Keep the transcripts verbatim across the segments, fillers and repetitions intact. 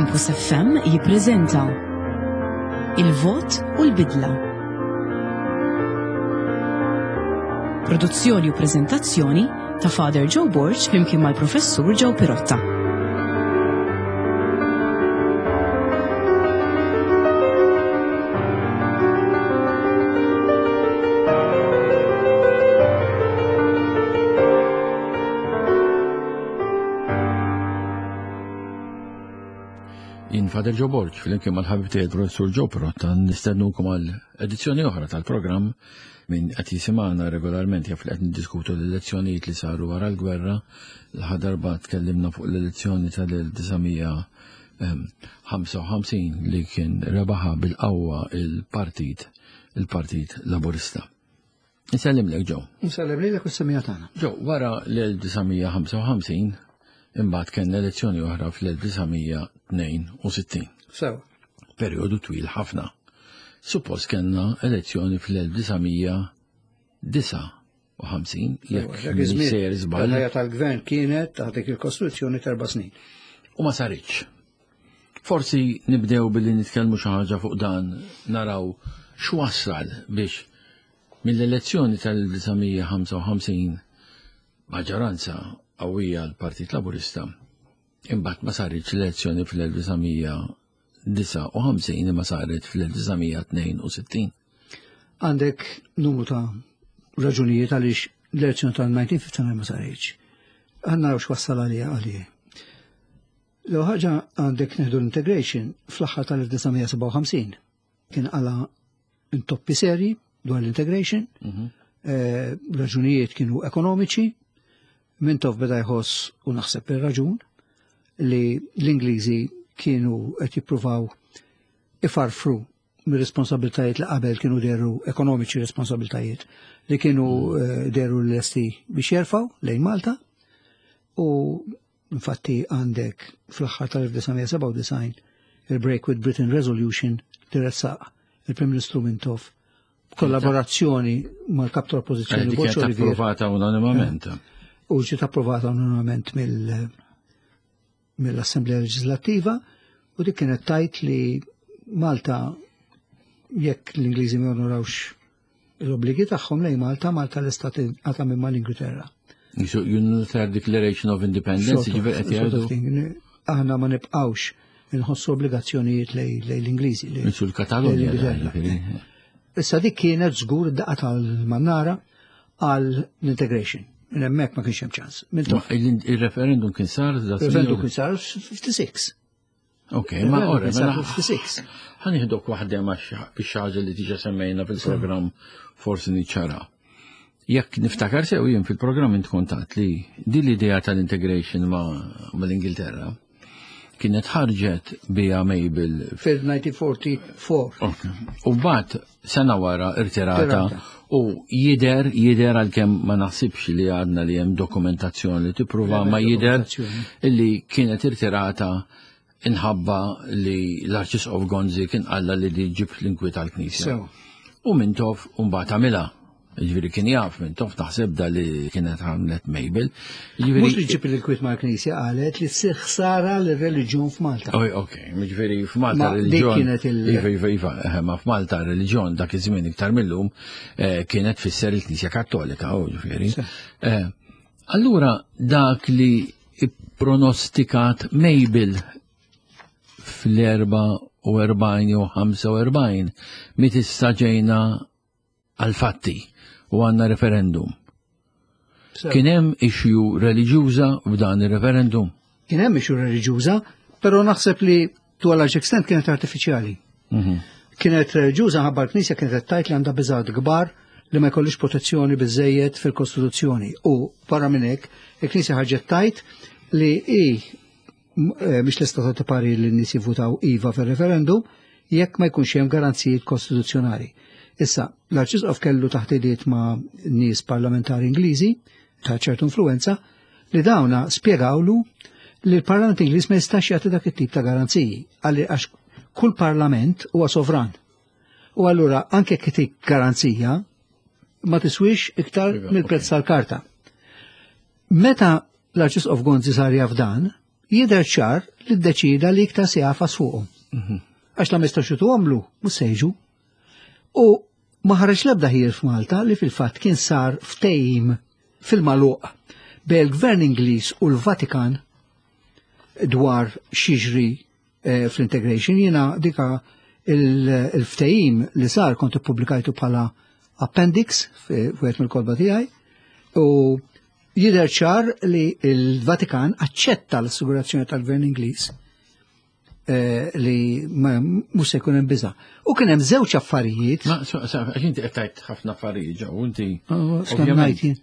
Campus F M jippreżenta Il-Vot u l-Bidla. Produzzjoni u preżentazzjoni ta' Father Joe Borch flimkien mal-Professur Joe Pirotta. In Father Joe Borch, fil-imkien mal-ħabib tiegħi Professur Joe Pirotta, nistednukom għal edizzjoni oħra tal-programm minn qed jisimgħana regolarment jaf li qed niddiskutu l-elezzjonijiet li saru wara l-gwerra. L-ħa darba tkellimna fuq l-elezzjoni tal-1955 li kien rebaħa bil-qawwa il-Partit il-Partit Laburista. Nsellimlek Joe. Nsellimlek u s-semija tagħna. Joe, wara l-1955 imbagħad kien elezzjoni oħra fl-1962. Sew. Perjodu twil ħafna. Suppost kellna elezzjoni fl-1959 jekk sejjer żball. Il-ħajja tal-gvern kienet taħtek il-Kostituzzjoni terba' snin. U ma saritx. Forsi nibdew billi nitkellmu xi ħaġa fuq dan, naraw x'wassal biex mill-elezzjoni tal-1955 maġġoranza qawwija l-Partit Laburista imbagħad ma saritx l-elezzjoni fl-1959 imma saret fl-1962. Għandek numru ta' raġunijiet għaliex l-elezzjoni tal-1959 ma saritx. Għandna naraw x'wassal għalija għalija. Lew ħaġa għandek neħdu l-integration fl-aħħar tal-1957 kien għala intoppi seri dwar l-integration, raġunijiet kienu ekonomiċi. Mintof beda jħoss u naħseb ir-raġun li l-Ingliżi kienu qed jippruvaw ifarfru mir-responsabiltajiet li qabel kienu deru ekonomiċi responsabiltajiet li kienu deru l-esti biex jerfaw lejn Malta u infatti għandek fl-aħħar tal-1997 il-Break with Britain Resolution li ressaq il-Prim Ministru Mintof kollaborazzjoni mal-kap tal-Oppożizzjoni Butch Olivier. Kienet approvata unanimament. U ġiet approvata unanimament mill-Assemblea Leġislattiva u dik kienet tajt li Malta jekk l-Ingliżi ma jonorawx l-obbligi tagħhom lejn Malta, Malta l-istat għata minn mal-Ingilterra. Unilateral Declaration of Independence, ġifier qed jgħidu. Aħna ma nibqgħux inħossu obbligazzjonijiet lejn l-Ingliżi. Sul-Katalunja. Issa dik kienet żgur id-daqqa tal-Mannara għall-integration. Minn hemmhekk ma kienx hemm ċans. Il-referendum kien sar Il-referendum kien sar f'fifty-six. Ok, ma ora sar f'fifty-six. Ħanieħdok waħda ma biex ħaġa li tiġa semmejna fil-programm forsi niċċara. Jekk niftakar sew jien fil-programm int kontat li din l-idea tal-integration mal-Ingilterra kienet ħarġet biha Mabel fil-nineteen forty-four. U mbagħad sena wara irtirata u jider jider għalkemm ma naħsibx li għadna li hemm dokumentazzjoni li tippruva ma jider illi kienet irtirata inħabba li l-Arċisqof Gonzi kien qalla li di ġib l-inkwiet għall-Knisja. U Mintof mbagħad għamilha. Ġifieri kien jaf Mintof naħseb da li kienet għamlet Mabel. Mhux li ġib l-inkwiet mal-Knisja qalet li ssir ħsara l-reliġjon f'Malta. Ok, ġifieri f'Malta reliġjon. Iva, ma f'Malta reliġjon dak iż-żmien iktar millum kienet fisser il-Knisja Kattolika, ġifieri. Allura dak li pronostikat Mabel fl-erba u erbajn u ħamsa u erbajn mit istaġejna għal-fatti u għanna referendum. Kien hemm ixju reliġjuża f'dan ir-referendum? Kien hemm ixju reliġjuża, però naħseb li to a large extent kienet artifiċjali. Kienet reliġjuża ħabba l-Knisja kienet tajt li għandha biżgħat kbar li ma jkollix protezzjoni biżejjed fil-Kostituzzjoni u barra minn hekk il-Knisja ħarġet tajt li hi biex l-istat pari li n-nies jivvutaw iva fil-referendum jekk ma jkunx hemm garanzijiet kostituzzjonali. Issa, l-Arċisqof kellu taħdidiet ma' nies parlamentari Ingliżi ta' ċertu influenza li dawna spjegawlu li l-Parlament Ingliż ma jistax jagħti dak it-tip ta' garanziji għax kull parlament huwa sovran. U allura anke kitik garanzija ma tiswix iktar mill-prezz tal-karta. Meta l-Arċisqof Gonzi sar jaf dan, jidher ċar li ddeċida li iktar se jafas fuqhom. Għax la mistax għamlu, mhux se jiġu. U ma ħareġ l-ebda ħier f'Malta li fil-fatt kien sar ftehim fil-magħluq bejn il-Gvern Ingliż u l-Vatikan dwar xiġri fl-integration. Jiena dika il-ftehim li sar kont ippubblikajtu bħala appendix f'wieħed mill-kolba tiegħi u jidher ċar li l-Vatikan aċċetta l-assigurazzjoni tal-Gvern Ingliż li mhux se jkun hemm biża'. U kien hemm żewġ affarijiet. Ma għax inti qed tgħid ħafna affarijiet ġew inti ovvjament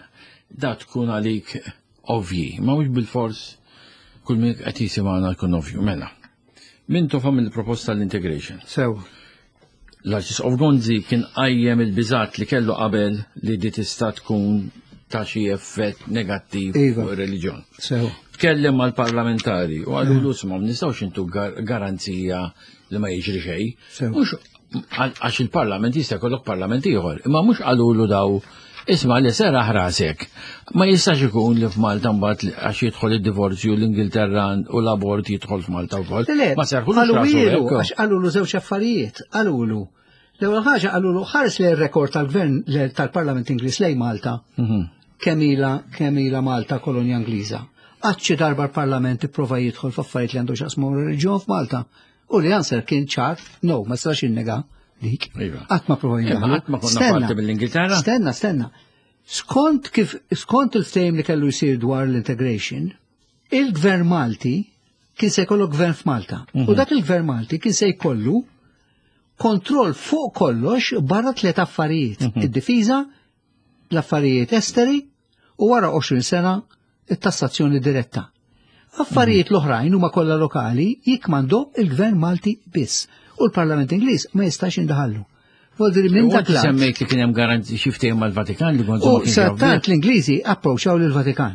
da tkun għalik ovvji, ma mhux bil-fors kull min qed jisimgħuna jkun ovvju mela. Min tofhom il-proposta tal-integration. Sew. L-Arċisqof Gonzi kien qajjem il-biżat li kellu qabel li di tista' tkun ta' xi effett negattiv fuq ir-reliġjon. Sew. Tkellem mal-parlamentari u għallu l-usma m'nistgħux intu garanzija li ma jiġri xejn. Mhux għax il-parlament jista' jkollok parlament ieħor, imma mhux qalulu daw isma' li sera ħrasek. Ma jistax ikun li f'Malta mbagħad għax jidħol id-divorzju l-Ingilterra u l-abort jidħol f'Malta wkoll. Ma serħux għax qalulu żewġ affarijiet, qalulu. L-ewwel ħaġa qalulu ħares li r-rekord tal-Gvern tal-Parlament Ingliż lejn Malta kemm ilha kemm ilha Malta kolonja Ingliża. Għadċi darba l-Parlament ipprova jidħol f'affarijiet li għandu x'aqsmu r-reġjun f'Malta. U li answer kien ċar, no, ma stax innega dik. Qatt ma prova jidħol. Stenna, stenna, stenna. Skont kif skont il-ftehim li kellu jsir dwar l-integration, il-Gvern Malti kien se jkollu gvern f'Malta. U dak il-Gvern Malti kien se jkollu kontroll fuq kollox barra tliet affarijiet. Id-difiża, l-affarijiet esteri u wara għoxrin sena it-tassazzjoni diretta. Affarijiet l-oħrajn huma kollha lokali jikmandu il-Gvern Malti biss u l-Parlament Ingliż ma jistax indaħallu. Vodri minn dak l semmejt li kien hemm garanzi xi ftehim mal-Vatikan li kontu ma kienx. U sattant l-Ingliżi approċċaw lill-Vatikan.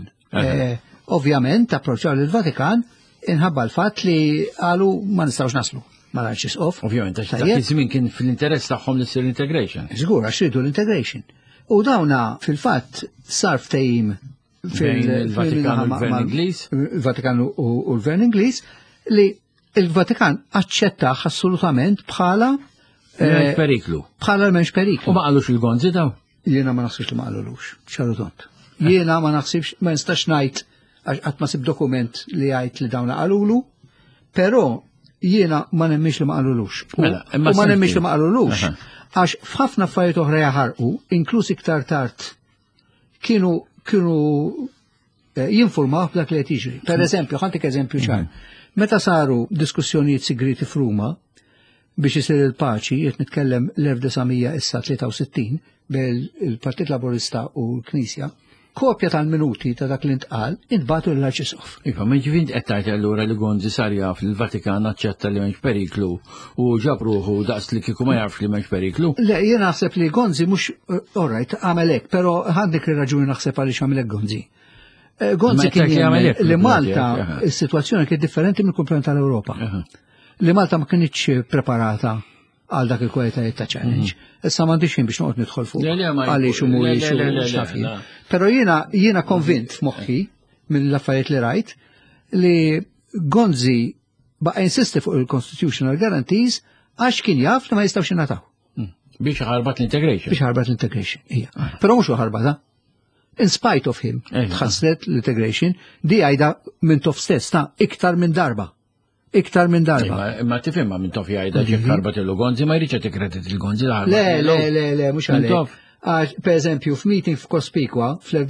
Ovvjament approċċaw lill-Vatikan inħabba l-fatt li qalu ma nistgħux naslu mal-Arċisqof. Ovvjament għax dak iż-żmien kien fil-interess tagħhom li ssir integration. Żgur għax ridu l-integration. U dawna fil-fatt sar ftehim fil-Vatikan u l-Gvern Ingliż. Il-Vatikan u l-Gvern Ingliż li il-Vatikan aċċettaħ assolutament bħala periklu. Bħala m'hemmx periklu. U ma qalux il-Gonzi daw? Jiena ma naħsibx li ma qalulux, ċaru tont. Jiena ma naħsibx ma nistax ngħid għax qatt ma sib dokument li jgħid li dawna qalulu, però jiena ma nemmix li ma qalulux. U ma nemmix li ma qalulux għax f'ħafna affarijiet oħra jaħarqu, inkluż iktar tard kienu kienu jinformaw b'dak li qed jiġri. Per eżempju, ħantik eżempju ċar. Meta saru diskussjonijiet sigriti f'Ruma biex isir il-paċi, qed nitkellem l-1963 bejn il-Partit Laburista u l-Knisja, kopja tal-minuti ta' dak li ntqal intbagħtu lill-Arċisqof. Iva, ma ġivint qed tgħid allura li Gonzi sar jaf li l-Vatikan aċċetta li m'hemmx periklu u ġab ruħu daqs li kieku ma jafx li m'hemmx periklu. Le, jien naħseb li Gonzi mhux orajt għamel hekk, però għandek ir-raġuni naħseb għaliex għamel hekk Gonzi. Gonzi kien jagħmel li Malta is-sitwazzjoni kien differenti mill-kumplament tal-Ewropa. Li Malta ma kienx preparata għal dak il-kwalitajiet ta' challenge. Issa m'għandix jien biex noqgħod nidħol fuq għaliex u mhuwiex u xafin. Però jiena jiena konvint f'moħħi mill-affarijiet li rajt li Gonzi baqa' insisti fuq il-constitutional guarantees għax kien jaf li ma jistgħux jingħataw. Biex ħarbat l-integration. Biex ħarbat l-integration, hija. Però mhux ħarbata. In spite of him, tħassret l-integration di għajda minn tof stess ta' iktar minn darba. Iktar minn darba. Ma tifhem ma minn tof jgħidha ġek ħarbat il-Gonzi ma jridx tikredit il-Gonzi l Le, le, le, le, mhux għalhekk. Per eżempju, f'meeting f'Kospikwa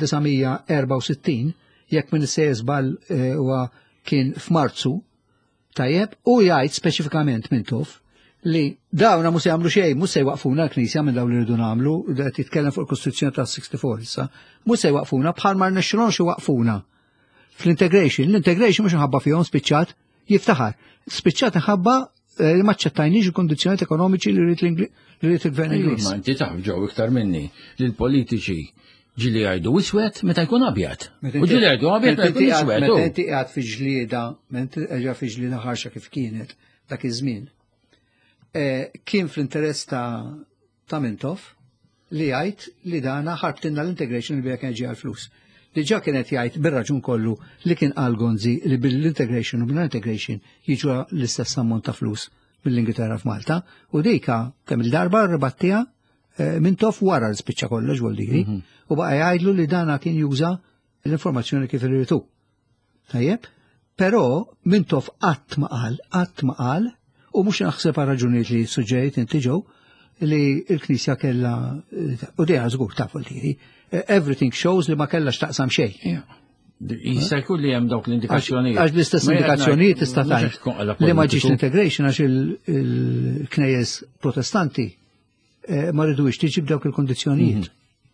fl-1964, jekk minn se żball huwa kien f'Marzu, tajjeb, u jgħid speċifikament minn tof li dawna mhux se jagħmlu xejn, mhux se jwaqfuna l-Knisja minn dawn li rridu nagħmlu, qed jitkellem fuq il-Kostituzzjoni tas-sixty-four issa, mhux se jwaqfuna bħal ma rnexxilhomx iwaqfuna fl-integration. L-integration mhux inħabba fihom spiċċat jiftaħar. Spiċċat inħabba li ma ċċettajniex il-kondizzjonijiet ekonomiċi li rrid il-Gvern Ingliż. Ma inti taf ġew iktar minni li l-politiċi ġili jgħidu iswed meta jkun abjad. U ġili jgħidu abjad meta jkun iswed. Meta inti qiegħed fi ġlieda, meta qiegħed fi ġlieda ħarxa kif kienet dak iż-żmien. Kien fl-interess ta' Mintoff li jgħid li dana ħarbtinna l-integration li bija kien ġie għall-flus. diġà kienet jgħid bir-raġun kollu li kien qal Gonzi li bil-integration u bil-integration jiġu l-istess ammont ta' flus mill-Ingilterra f'Malta u dejka kemm il-darba rbattija Mintoff wara l-spiċċa kollox voldiri u baqa' jgħidlu li dana kien juża l-informazzjoni kif irritu. Tajjeb? Però Mintoff qatt ma qal, qatt ma qal u mhux naħseb għal raġunijiet li suġġejt inti ġew li l-Knisja kellha u dejja żgur ta' voldiri. Everything shows li ma kellax taqsam xejn. Jista' jkun li hemm dawk l-indikazzjonijiet. Għax l-istess indikazzjonijiet tista' tgħid li ma ġiex l-integration għax il-knejjes protestanti ma rridux tiġi b'dawk il-kondizzjonijiet.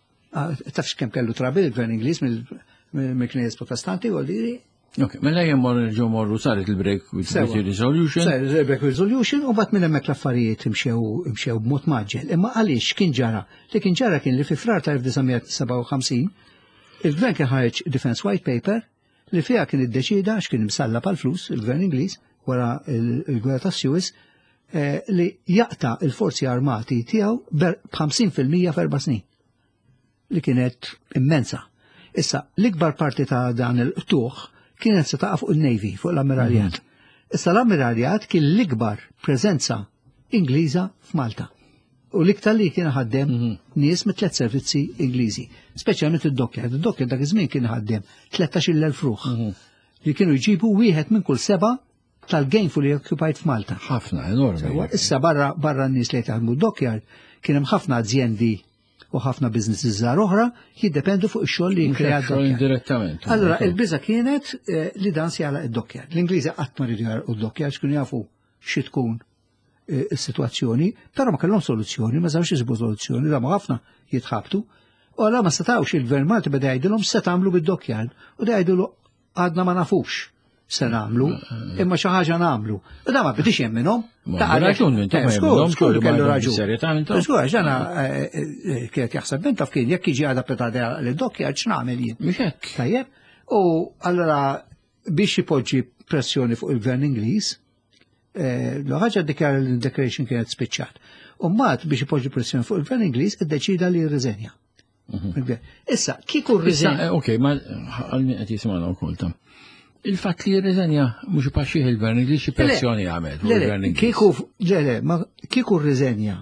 Tafx kemm kellu trabil il-Gvern Ingliż mill-knejjes protestanti u għaldiri. Ok, mela jemmor ġew morru saret il-break with resolution. Saret il-break with resolution u bat minn hemmhekk l-affarijiet imxew b'mod maġġel. Imma għaliex kien ġara? Li kien ġara kien li fi frar ta' elf-tisa' il-Gvern kien ħareġ Defense White Paper li fiha kien iddeċida għax kien msalla pal-flus il-Gvern Ingliż wara il-Gwerra tas-Suez li jaqta' il-forzi armati tiegħu b'ħamsin fil-mija f'erba' snin. Li kienet immensa. Issa l-ikbar parti ta' dan il-tuħ kienet se taqa' fuq il-Navy, fuq l-Ammiraljat. Issa l-Ammiraljat kien l-ikbar preżenza Ingliża f'Malta. U l-iktar li kien ħaddem nies mit tliet servizzi Ingliżi, speċjalment id-dokkjar. Id-dokkjar dak iż-żmien kien ħaddem tlettax-il elf ruħ li kienu jġibu wieħed minn kull seba' tal-gainfully occupied f'Malta. Ħafna, enormi. Issa barra barra n-nies li jaħdmu d-dokkjar kien hemm ħafna azzjendi u ħafna businesses żgħar oħra jiddependu fuq ix-xogħol li jinkrea d-dokkjar. Direttament. Allura il-biża kienet li dan se jagħlaq id-dokkjar. L-Ingliżi qatt ma rridu jarqu d-dokkjar x'kienu jafu xi tkun is-sitwazzjoni, però ma kellhom soluzzjoni, ma żewx isibu soluzzjoni, da ma ħafna jitħabtu. U allura ma setgħux il-Gvern Malti beda jgħidilhom se tagħmlu bid-dokkjar u da jgħidulu għadna ma nafux se nagħmlu, imma xi ħaġa nagħmlu. U da ma bidix jemminhom. Ta' raġun minn ta' jemminhom skur kellu raġun. Serjetament. Skur għax għana kienet jaħseb Mintoff kien jekk jiġi għadha petada l-dokkjar x'nagħmel jien. Mhux hekk. Tajjeb. U allura biex jipoġġi pressjoni fuq il-Gvern Ingliż, l-ħaġa dikjar l-declaration kienet spiċċat. U mbagħad biex jipoġġi pressjoni fuq il-Gvern Ingliż iddeċida li jirriżenja. Issa, kieku rriżenja. Ok, ma għalni qed jisimgħuna wkoll tam. Il-fatt li jirriżenja mhux paxxih il-Gvern Ingliż xi pressjoni għamel. Kieku le ma kieku rriżenja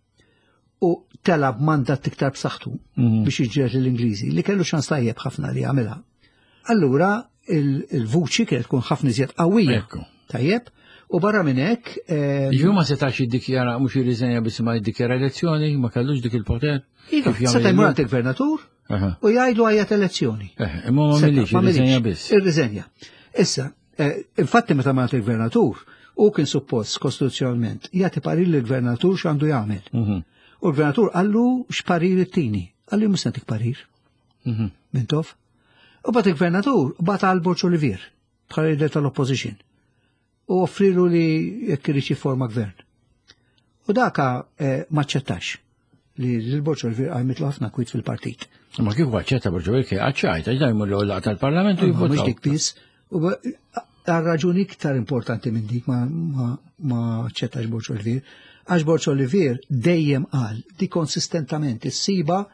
u talab mandat iktar b'saħħtu biex jiġġieled lill-Ingliżi li kellu ċans tajjeb ħafna li jagħmilha. Allura il-vuċi kienet tkun ħafna iżjed qawwija. Tajjeb. U barra minn hekk. Jiġu ma setax jiddikjara mhux jirriżenja biss ma jiddikjara elezzjoni, ma kellux dik il-poter. Seta' jmur għand il-Gvernatur u jgħidu għajjat elezzjoni. Imma ma millix irriżenja biss. Irriżenja. Issa, infatti meta magħat il-Gvernatur u kien suppost kostituzzjonalment jagħti parir lill-Gvernatur x'għandu jagħmel. U l-Gvernatur qallu x'parir ittini. Qallu mhux sentik parir. Mintoff. U bat il-Gvernatur bata għal Borċ Olivier bħala leader tal-Opposition. U offrilu li jekk irid jiforma gvern. U daka maċċettax li l-Borċ Olivier għajmitlu ħafna kwit fil-partit. Ma kif għacċetta Borċ Olivier għacċajt, għax dajmu l-għolaq tal-Parlament u jivvotaw. Mhux dik biss. U għal-raġuni iktar importanti minn dik ma ċettax Borċ Olivier. Għax Borċ Olivier dejjem qal di konsistentament issiba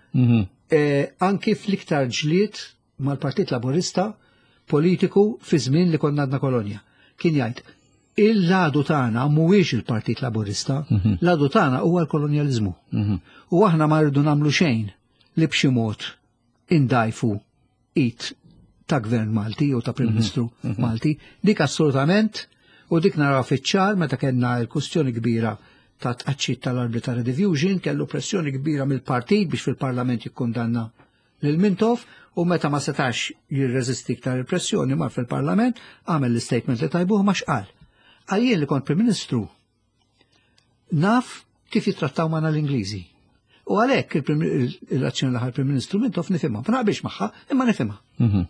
anki fl-iktar ġlied mal-Partit Laburista politiku fi żmien li konna għadna kolonja. Kien jgħid il-ladu tagħna mhuwiex il-Partit Laburista, l-ladu tagħna huwa l-kolonjaliżmu. U aħna ma rridu nagħmlu xejn li b'xi mod indajfu it ta' Gvern Malti u ta' Prim Ministru Malti, dik assolutament u dik naraw fiċ-ċar meta kellna l-kwistjoni kbira ta' tqaċċit tal-Arbitrary Diffusion, kellu pressjoni kbira mill-partit biex fil-Parlament jikkundanna lil Mintoff u meta ma setax jirreżisti iktar il-pressjoni mar fil-Parlament għamel l-statement li tajbuh ma xqal. Għajjien li kont Prim Ministru naf kif jittrattaw magħna l-Ingliżi. U għalhekk il-azzjoni l-aħħar Prim Ministru Mintoff nifhimha, ma naqbilx magħha, imma nifhimha.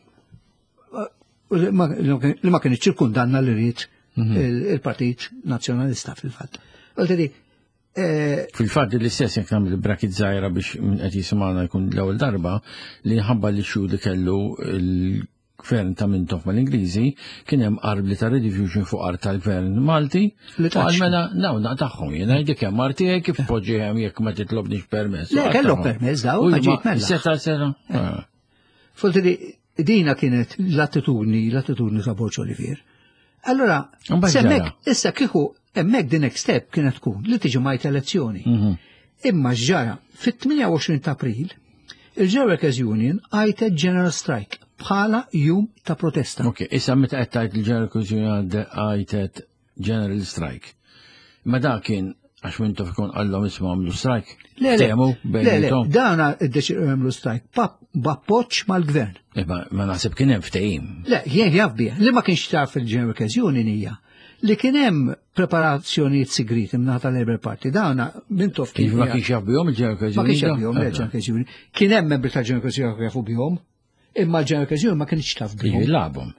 Li ma kien iċċirkundanna li rrid il-Partit Nazzjonalista fil-fatt. Fil-fatt l-istess jekk nagħmel brakit żgħira biex qed jisimgħuna jkun l-ewwel darba li ħabba li xu li kellu l-Gvern ta' Mintoff mal-Ingliżi kien hemm Arbitrary Diffusion fuq art tal-Gvern Malti u għalmena nawna tagħhom jiena dik hemm arti kif poġġihem jekk ma titlobniex permess. Le kellhom permess daw ma ġiet mella. Seta seta. Fultili dina kienet l-attitudni, l-attitudni ta' Borġ Olivier. Allora, semmek, issa kieku, emmek the next step kienet tkun li tiġi majt elezzjoni. Imma ġara, fit-tminja u għoxrin ta' April, il-Ġew Workers Union għajtet General Strike bħala jum ta' protesta. Ok, issa meta qed tgħid il-Ġew Workers Union għajtet General Strike. Ma da kien għax mintu fikun għallom ismu għamlu strike. Le, le, le, le, dawna id-deċir għamlu strike, b'appoġġ mal-gvern. Ma naħseb kien hemm ftehim. Le, jien jaf bija, li ma kienx taf il-Ġew Workers Union hija li kien hemm preparazzjonijiet sigriti mingħata l-Labour Party. Dawna mintu kif ma kienx jaf bihom il-Ġew Workers Union. Ma kienx jaf bihom il-Ġew Workers Union. Kien hemm membri tal-Ġew Workers Union jafu bihom, imma l-Ġew Workers Union ma kienx taf bihom. Jilabhom.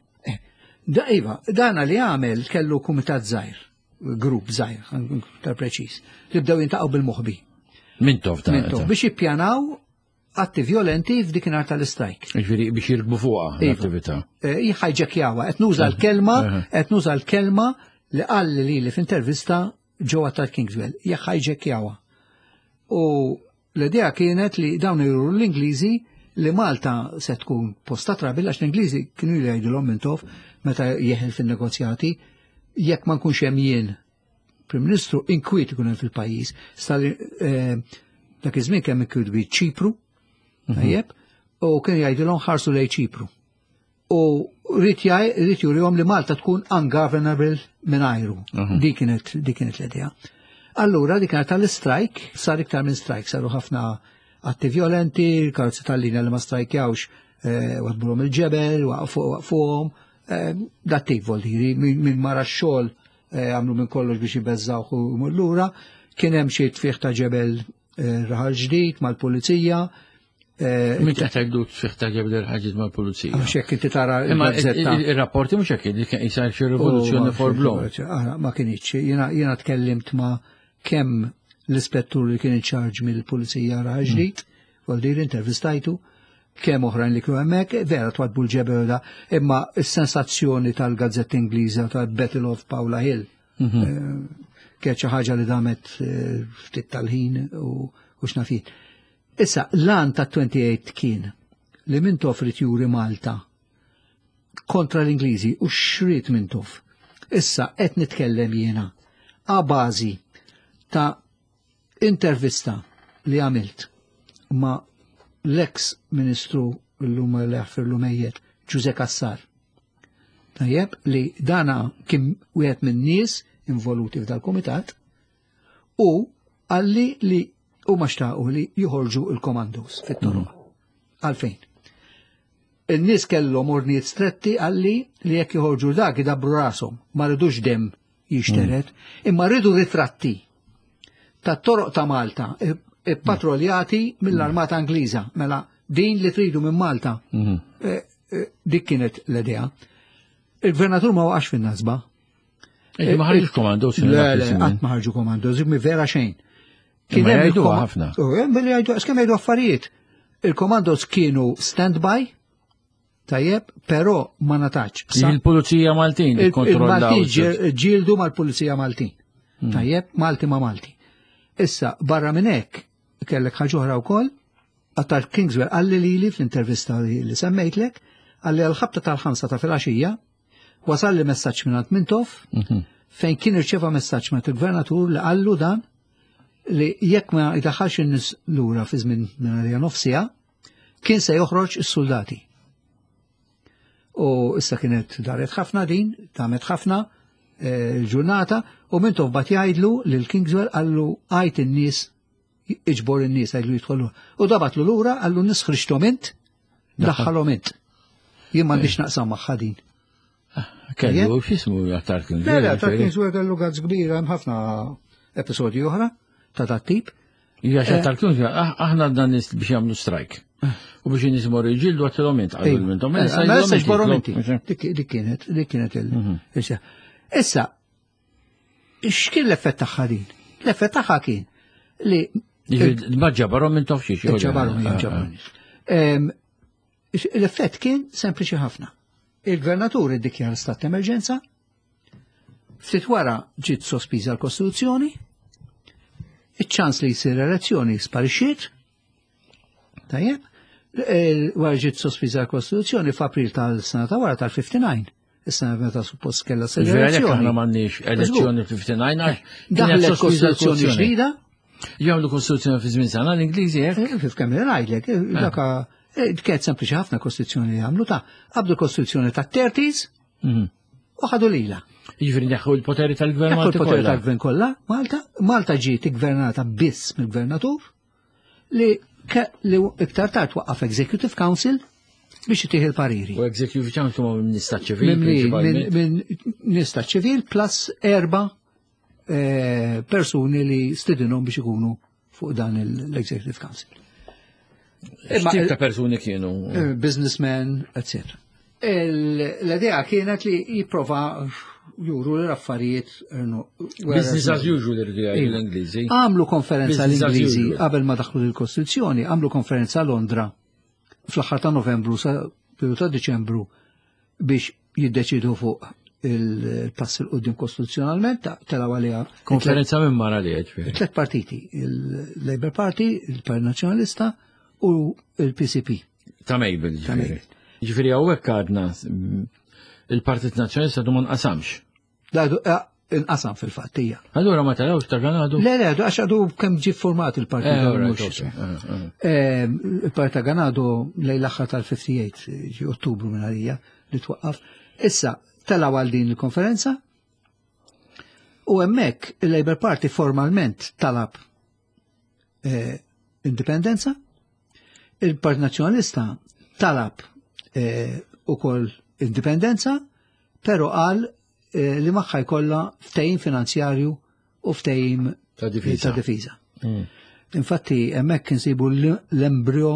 Da iva, dana li għamel kellu kumitat żgħir. Grupp zaħir, ta' preċis, li bdew jintaqgħu bil-moħbi. Mintof ta' Mintof, biex jippjanaw atti violenti f'dikinhar tal-istrajk. Ġifieri biex jirbu fuqha l-attività. Jħajġekjawa, qed nuża l-kelma, qed nuża l-kelma li qal li li f'intervista ġewwa tal-Kingswell, jħajġekjawa. U l-idea kienet li dawn juru l-Ingliżi li Malta se tkun posta trabil għax l-Ingliżi kienu jgħidulhom Mintof meta jeħel fin-negozjati jekk ma nkunx hemm jien Prim Ministru inkwiet ikun hemm fil-pajjiż, stal dak iż-żmien kemm inkwiet bi Ċipru, tajjeb, u kien jgħidilhom ħarsu lejn Ċipru. U rrid rrid jurihom li Malta tkun ungovernable mingħajru. Dik kienet dik kienet l-idea. Allura dik kienet tal-strike, sar iktar minn strike, saru ħafna atti violenti, karozzi tal-linja li ma strajkjawx, wadbulhom il-ġebel, waqfuhom. Dat tip voldiri, minn mara x-xogħol għamlu minn kollox biex jibeżżawh u mullura, kien hemm xi tfieħ ta' ġebel raħal ġdid mal-pulizija. Min taħtagħdu tfieħ ta' ġebel raħal ġdid mal-pulizija. Għax hekk inti tara ir-rapporti mhux hekk li kien jisar xi rivoluzzjoni for blom. Ma kienx, jiena tkellimt ma' kemm l-ispettur li kien inċarġ mill-pulizija raħal ġdid, voldiri intervistajtu, kemm oħrajn li kienu hemmhekk, vera twadbu l-ġebel da, imma s-sensazzjoni tal-Gazzetta Ingliża tal-Battle of Paula Hill kienet xi ħaġa li damet ftit tal-ħin u x'nafin. Issa l-an ta' twenty-eight kien li Mintof rid juri Malta kontra l-Ingliżi u xrid Mintof. Issa qed nitkellem jiena a bażi ta' intervista li għamilt ma' l-ex ministru l-lum l-ħafir l-lumejjet, Giuseppe Cassar. Tajjeb li dana kim wieħed minn nies involuti f'dal-komitat u għalli li u maċtaqu li joħorġu il-komandos fit-toroq. Għalfejn. Il-nies kellhom ordnijiet stretti għalli li jekk joħorġu dak idabru rashom, ma rridux dem jixteret, imma rridu ritratti tat-toroq ta' Malta patroljati mill-armata Angliża, mela din li tridu minn Malta. Dik kienet l-idea. Il-gvernatur ma waqax fin-nasba. Ma ħarġu komandos. Le, le, qatt ma ħarġu komandos, mi vera xejn. Kien jgħidu ħafna. Kemm jgħidu affarijiet. Il-komandos kienu stand-by, tajjeb, però ma nataċ. Il-Pulizija Maltin il-Maltin ġildu mal-Pulizija Maltin. Tajjeb, Malti ma Malti. Issa, barra minn hekk, kellek ħaġa oħra wkoll, għattar Kingswell għalli li li fl-intervista li semmejtlek, għalli għal-ħabta tal-ħamsa ta' filgħaxija, wasal li messaġġ minn Mintof, fejn kien irċeva messaġġ minn il-gvernatur li għallu dan li jekk ma jdaħħalx in-nies lura fi żmien minn nofsija, kien se joħroġ is-soldati. U issa kienet daret ħafna din, tamet ħafna il-ġurnata, u Mintof bat jgħidlu li l-Kingswell għallu għajt in-nies iġbor in-nies għajlu jidħollu. U dabatlu lura għallu n-nies ħriġtom int, daħħalhom int. Jien m'għandix naqsam magħha din. Kellu x'ismu Tar Kingswell? Le, Tar Kingswell kellu gazz kbira, hemm ħafna episodji oħra ta' dat tip. Hija xa Tar Kingswell, aħna dan nies biex jagħmlu strike. U biex in-nies imorru jġildu għattilhom int għallu minnhom. Ma issa ġborhom inti. Dik kienet, dik kienet il- Issa, x'kien l-effett tagħha din? L-effett tagħha kien li ma ġabarhom minn tof xiex. Ġabarhom ġabarhom. L-effett kien sempliċi ħafna. Il-gvernatur iddikjara stat emerġenza, ftit wara ġiet sospiża l-Kostituzzjoni, iċ-ċans li jsir elezzjoni sparixxiet, tajjeb, Wara ġiet sospiża l-Kostituzzjoni f'April tal-sena ta' wara tal-fifty-nine. Is-sena meta suppost kellha Verek aħna m'għandniex elezzjoni fifty-nine għax daħlet Kostituzzjoni ġdida. Jagħmlu Kostituzzjoni fi żmien sena l-Ingliżi hekk. Kif kemm ngħidlek, dak kienet sempliċi ħafna Kostituzzjoni li għamlu ta' qabdu Kostituzzjoni tat-thirties u ħadu lila. Jiġifieri neħħu l-poteri tal-gvern Malta. Il-poteri tal-gvern kollha, Malta, Malta ġiet igvernata biss mill-gvernatur li li iktar tard waqqaf Executive Council biex jitieħ il-pariri. U Executive Council ma minn nista' ċivil. Minn nista' ċivil plus erba' persuni li stidinhom biex ikunu fuq dan l-Executive Council. X'tip ta' persuni kienu? Businessmen, et cetera. L-idea kienet li jipprova juru l-affarijiet. Business as usual l-Ingliżi. Għamlu konferenza l-Ingliżi qabel ma daħlu l-Kostituzzjoni, għamlu konferenza Londra fl-aħħar ta' Novembru sa' ta' Diċembru biex jiddeċidu fuq il-pass il-qudiem kostituzzjonalment telaw għalija. Konferenza minn mara li ġifieri. Tlet partiti, il-Labour Party, il-Partit Nazzjonalista u il-P C P. Ta' Mejbel ġifieri. Ġifieri hawnhekk għadna il-Partit Nazzjonalista du ma nqasamx. Inqasam fil-fatt hija. Allura ma tarawx ta' Ganadu? Le, le, għax għadu kemm ġie format il-Partit. Il-Partit ta' Ganadu lejn l-aħħar tal-fifty-eight, ġi Ottubru minn għalija li twaqqaf. Issa telaw għal din il-konferenza u hemmhekk il-Labour Party formalment talab indipendenza, il-Partit Nazzjonalista talab ukoll indipendenza, però qal li magħha jkollha ftehim finanzjarju u ftehim ta' difiża. Infatti hemmhekk insibu l-embrio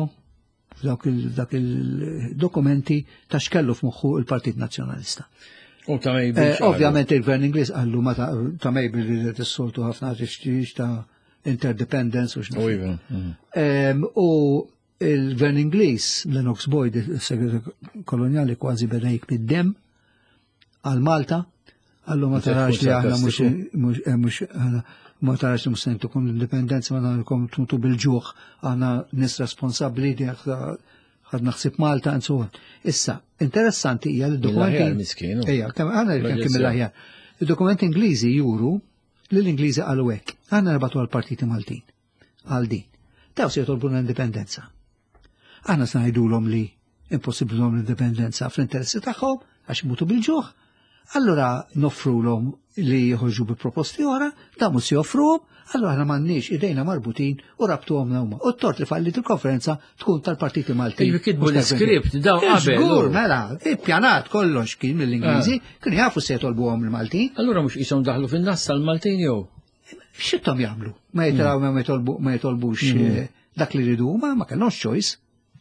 dak il-dokumenti ta' xkellu f'moħħu il-Partit Nazzjonalista. Ovvjament il-Gvern Ingliż qallu ma ta' Mejbel li tissoltu ħafna tixtiex ta' interdependence u x'naf. U il-Gvern Ingliż Lennox Boyd, il-Segretarju Kolonjali, kważi beda jikmiddem għal Malta. Għallu ma tarax li aħna mux ma tarax li musentu kun l-indipendenza ma narakom tuntu bil-ġuħ għana nis responsabli di għadna xsib Malta nsuħan. Issa, interessanti hija l-dokumenti. Ija, għana kim il-ħjar. Il-dokumenti Ingliżi juru li l-Ingliżi għallu hekk. Għana nabatu għal-partiti Maltin. Għal din. Daw se jitolbu l-indipendenza. Għana snajdu l-om li impossibli l-om l-indipendenza fl-interessi tagħhom għax mutu bil-ġuħ. Allora noffru l-om li jħorġu bi proposti ora, da mus joffruhom, allora ħana m'għandniex idejna marbutin u rabtu għom huma. U t-tort li fallit il-konferenza tkun tal-partiti Maltin. Ivi kitbu l-skript, daw qabel. Żgur, mela, ippjanat kollox kien mill-Ingliżi, kienu jafu se jtolbu għom il-Maltin. Allora mhux qishom daħlu fin-nas tal-Maltin jew. X'ittom jagħmlu? Ma jitraw ma jitolbux dak li ridu ma ma kellhomx choice.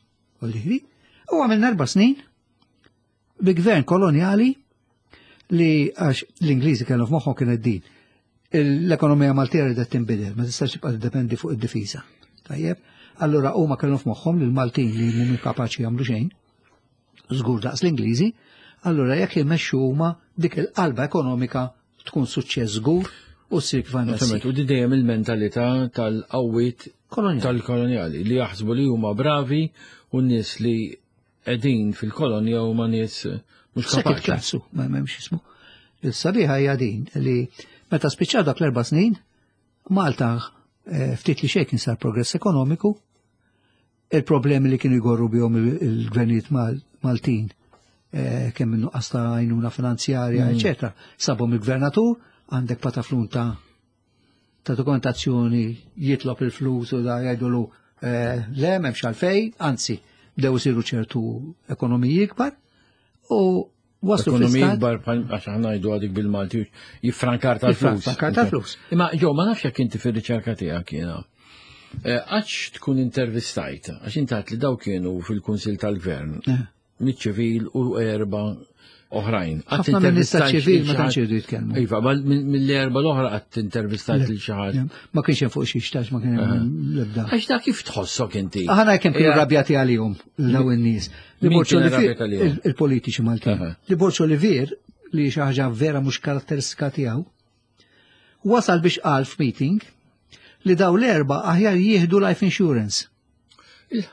U għamilna erba' snin bi gvern kolonjali li għax l-Ingliżi kellu f'moħħhom kienet din. L-ekonomija Maltija ridet tinbidel, ma tistax tibqa' tiddependi fuq id-difiża. Tajjeb, allura huma kellhom f'moħħhom li l-Maltin li mhumiex kapaċi jagħmlu xejn, żgur daqs l-Ingliżi, allura jekk jmexxu huma dik il-qalba ekonomika tkun suċċess żgur u ssir kif għandha. U di dejjem il-mentalità tal-qawwiet tal-kolonjali li jaħsbu li huma bravi u n-nies li qegħdin fil-kolonja huma nies mux kapaċi. Klassu, ma memx jismu. Il-sabiħa hija din li meta spiċċaw dak l-erba' snin, Malta ftit li xejn sar progress ekonomiku, il-problemi li kienu jgorru bihom il-gvernijiet Maltin kemm minnu qasta għajnuna finanzjarja, eċetera, sabhom il-gvernatur għandek pataflun ta' ta' dokumentazzjoni jitlob il-flus u da jgħidulu le m'hemmx għalfej, anzi bdew isiru ċertu ekonomiji ikbar. U waslu ekonomija bar għax aħna jdu għadik bil-Malti jiffrankar tal-flus. Jiffrankar tal-flus. Imma ġo, ma nafx jekk inti fir-riċerka tiegħek jiena. Għax tkun intervistajt, għax intat li daw kienu fil-Kunsil tal-Gvern, mit-ċivil u erba oħrajn. Ħafna minnista ċivil ma tantx jridu jitkellmu. Iva, mill-erba l-oħra qatt intervistajt lil xi ħadd. Ma kienx hemm fuq xi xtax ma kien hemm l-ebda. Għax dak kif tħossok inti? Aħna kemm kienu rabjati għalihom daw in-nies. Il-politiċi Maltin. Li Borċo Olivier li xi ħaġa vera mhux karatteristika tiegħu wasal biex qal f'meeting li daw l-erba aħjar jieħdu life insurance.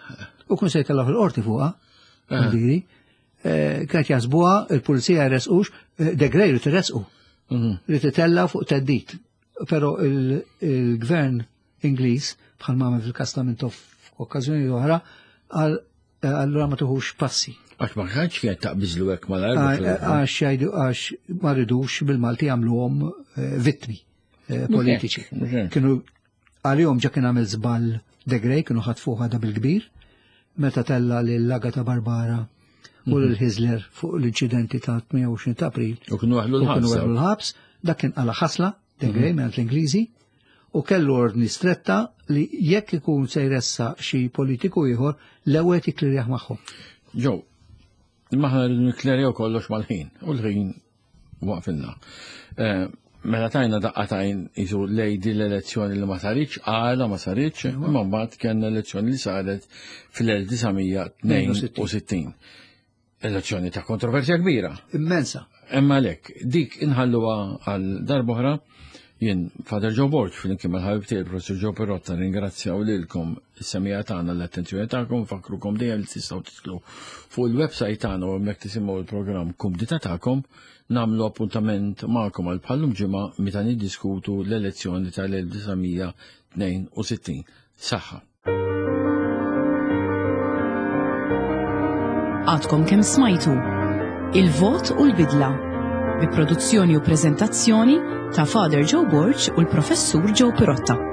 u kun se jtellaħ il-qorti fuqha, diri, kienet jasbuha il-pulizija jresqux, degrej li tirresqu, li titella fuq teddit. Però il-gvern Ingliż bħal ma fil-Kastamento f'okkażjoni oħra allura ma tuħux passi. Għax ma ħadx kien taqbiżlu hekk mal-arba. Għax jgħidu għax ma ridux bil-Malti jagħmluhom vittmi politiċi. Kienu għalihom ġa kien għamel żball degrej, kienu ħatfuh għada bil-kbir, meta tella lil Laga ta' Barbara u l-Hizler fuq l-inċidenti ta' tmien u għoxrin ta' April. U kienu waħlu l-ħabs, dak kien għala ħasla degrej minn l-Ingliżi u kellu ordni stretta li jekk ikun se jressa xi politiku ieħor l-ewwel jiklirjaħ magħhom. Ġew, imma ħna rridu nikklerjaw kollox mal-ħin, u l-ħin waqfilna. Mela tajna daqqatajn isu lejdi l-elezzjoni li ma saritx, għala ma saritx, imma mbagħad kellna elezzjoni li saret fil-elf tisa' tnejn u sittin. Elezzjoni ta' kontroversja kbira. Immensa. Imma lek, dik inħalluha għal darbohra. Jien, Father Joe Borg, fil-inkim għal-ħabib tiegħi Professor Joe Pirotta, ringrazzjaw lilkom is-semija tagħna l-attenzjoni tagħkom, fakrukom dejjem li tistgħu tidħlu fuq il-website tagħna u hemmhekk tisimgħu il-programm Kumdita tagħkom, nagħmlu appuntament magħkom għal bħallum ġimgħa meta niddiskutu l-elezzjoni tal-elf tisa' tnejn u sittin. Saħħa. Għadkom kemm smajtu il-vot u l-bidla bi produzzjoni u preżentazzjoni ta' Father Joe Borg u l-Professur Joe Pirotta.